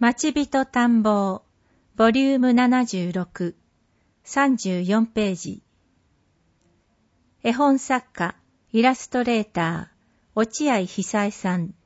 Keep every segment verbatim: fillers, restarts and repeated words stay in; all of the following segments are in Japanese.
町人探訪ボリュームななじゅうろく、さんじゅうよんページ。絵本作家、イラストレーター、落合久恵さん。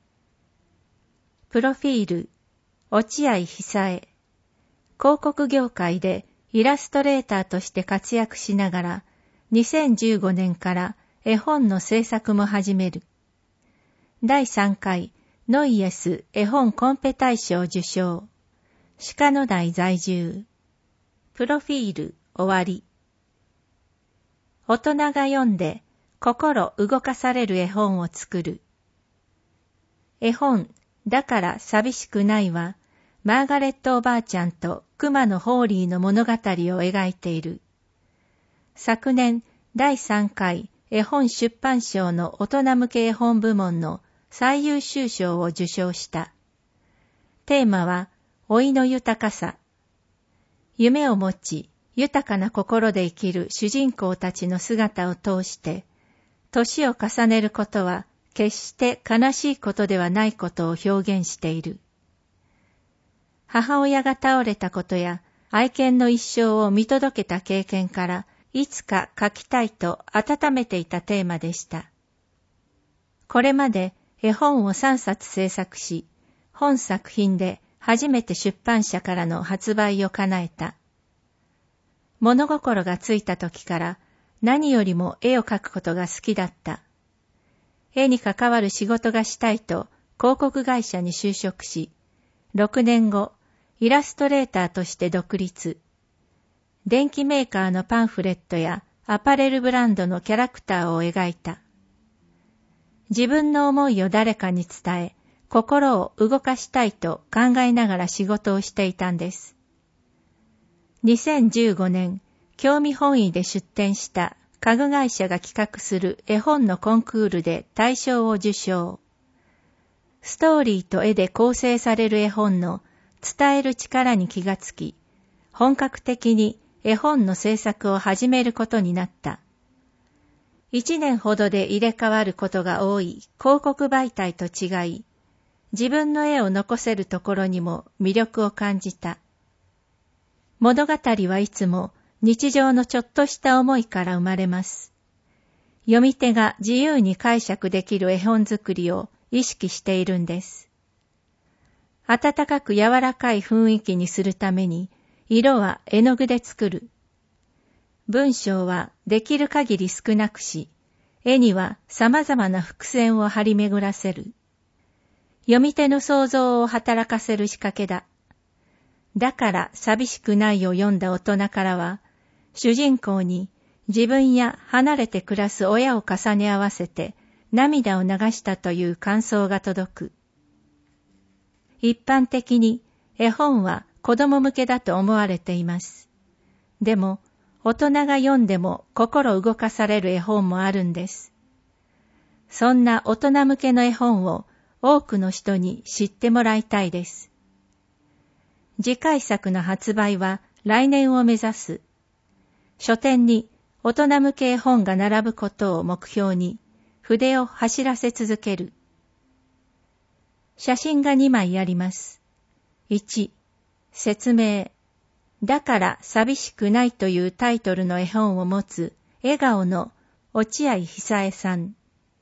プロフィール、落合久恵。広告業界でイラストレーターとして活躍しながら、にせんじゅうごねんから絵本の制作も始める。だいさんかいノイエス絵本コンペ大賞受賞。鹿野台在住。プロフィール終わり。大人が読んで心動かされる絵本を作る。絵本だから寂しくないは、マーガレットおばあちゃんと熊野ホーリーの物語を描いている。昨年だいさんかい絵本出版賞の大人向け絵本部門の最優秀賞を受賞した。テーマは老いの豊かさ。夢を持ち、豊かな心で生きる主人公たちの姿を通して、年を重ねることは決して悲しいことではないことを表現している。母親が倒れたことや愛犬の一生を見届けた経験から、いつか書きたいと温めていたテーマでした。これまで絵本をさんさつ制作し、本作品で初めて出版社からの発売を叶えた。物心がついた時から何よりも絵を描くことが好きだった。絵に関わる仕事がしたいと広告会社に就職し、ろくねんご、イラストレーターとして独立。電機メーカーのパンフレットやアパレルブランドのキャラクターを描いた。自分の思いを誰かに伝え、心を動かしたいと考えながら仕事をしていたんです。にせんじゅうごねん、興味本位で出展した家具会社が企画する絵本のコンクールで大賞を受賞。ストーリーと絵で構成される絵本の伝える力に気がつき、本格的に絵本の制作を始めることになった。一年ほどで入れ替わることが多い広告媒体と違い、自分の絵を残せるところにも魅力を感じた。物語はいつも日常のちょっとした思いから生まれます。読み手が自由に解釈できる絵本作りを意識しているんです。温かく柔らかい雰囲気にするために、色は絵の具で作る。文章はできる限り少なくし、絵には様々な伏線を張り巡らせる。読み手の想像を働かせる仕掛けだ。だから寂しくないを読んだ大人からは、主人公に自分や離れて暮らす親を重ね合わせて涙を流したという感想が届く。一般的に絵本は子供向けだと思われています。でも、大人が読んでも心動かされる絵本もあるんです。そんな大人向けの絵本を多くの人に知ってもらいたいです。次回作の発売は来年を目指す。書店に大人向け絵本が並ぶことを目標に筆を走らせ続ける。写真がにまいあります。いち、説明。だから寂しくないというタイトルの絵本を持つ笑顔の落合久恵さん。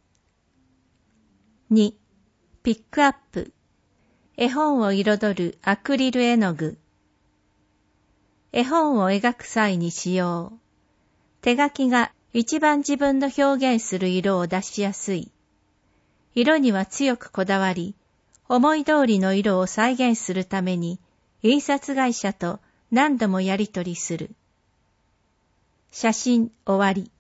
に、ピックアップ。絵本を彩るアクリル絵の具。絵本を描く際に使用。手書きが一番自分の表現する色を出しやすい。色には強くこだわり、思い通りの色を再現するために印刷会社と何度もやり取りする。写真終わり。